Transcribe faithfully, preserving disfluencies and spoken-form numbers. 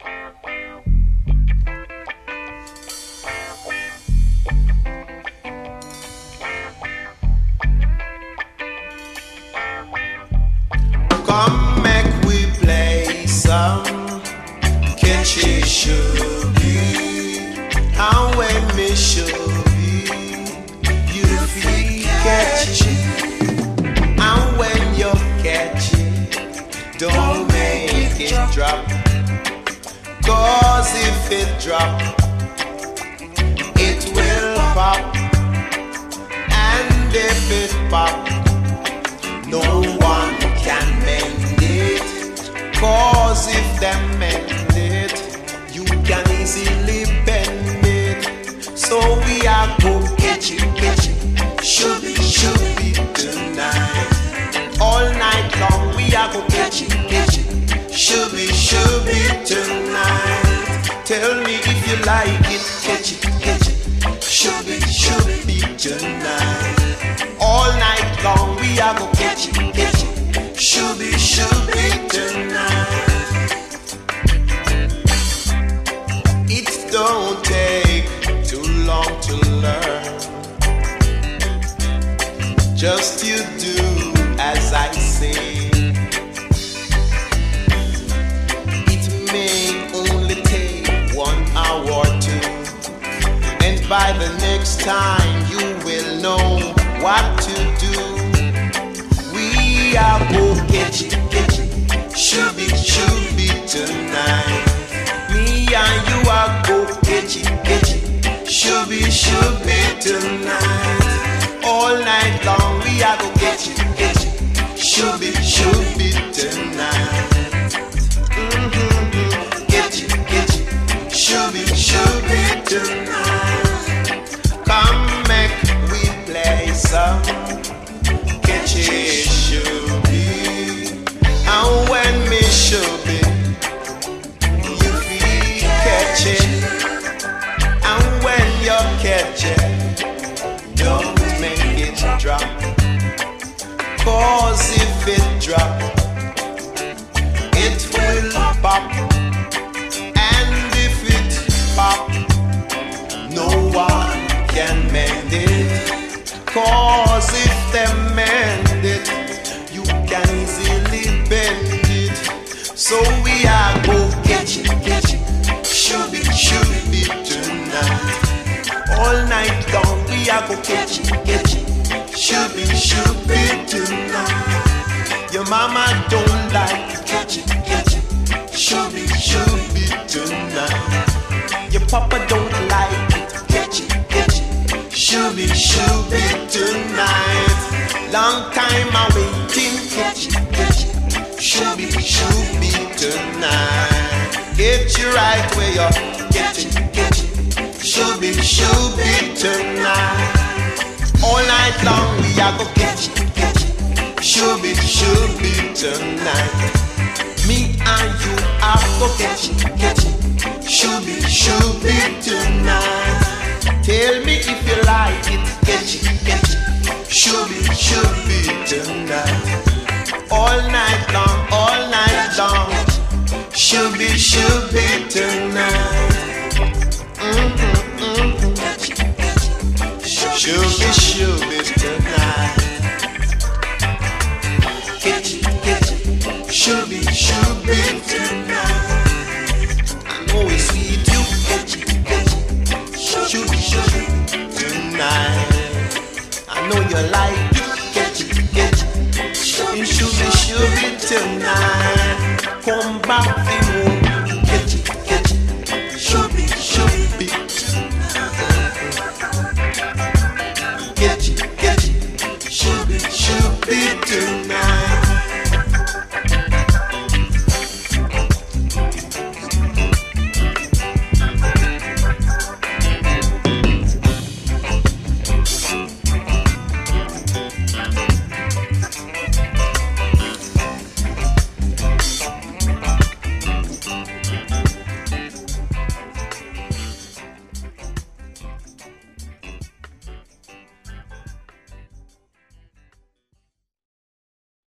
Come make we play some catchy shubi. And when me shubi, you feel catchy. And when you catch it, don't make it drop. Cause if it drop, it will pop. And if it pop, no one can mend it. Cause if them mend it, you can easily bend it. So we are go catch it, catch it, should be, should be tonight. All night long we are go catch it, catch it, should be, should be tonight. Tell me if you like it, catch it, catch it, should be, should be tonight. All night long we are go catch it, catch it, should be, should be tonight. It don't take too long to learn. Just you do as I say. It may only take one hour or two, and by the next time you will know what to do. We are go catch it, catch it, should be, should be tonight. Me and you are go catch it, catch it, should be, should be tonight. All night long we are go catch it, catch it, should be, should be tonight. Mm-hmm. Catch it, catch it, should be, should be tonight. Come make we play some catch it, should be. And when me should be, you feel catch it. And when you catch it, don't make it drop. Cause if it drop, it will pop. And if it pop, no one can mend it. Cause if they mend it, you can easily bend it. So we are go catch it, catch it, should be, should be tonight. All night long we are go catch it, catch it, should be, should be tonight. Your mama don't like to catch it, catch it, should be, should be tonight. Your papa don't like it, catch it, catch it, should be, should be tonight. Long time I waiting, catch it, catch it, should be, should be tonight. Get you right where you're, catch it, catch it, should be, should be tonight. All night long we are go catch it, catch it, should be, should be tonight. Me and you are go catch it, catch it, should be, should be tonight. Tell me if you like it, catch it, catch it, should be, should be tonight. All night long, all night long, should be, should be tonight. Mm-hmm, mm-hmm. Should be, should be tonight. Catch it, catch it, should be, should be tonight. I know it's sweet, you catch it, catch it, should be, should be tonight. I know you like it, catch it, catch it, it should be, should be tonight. Come back,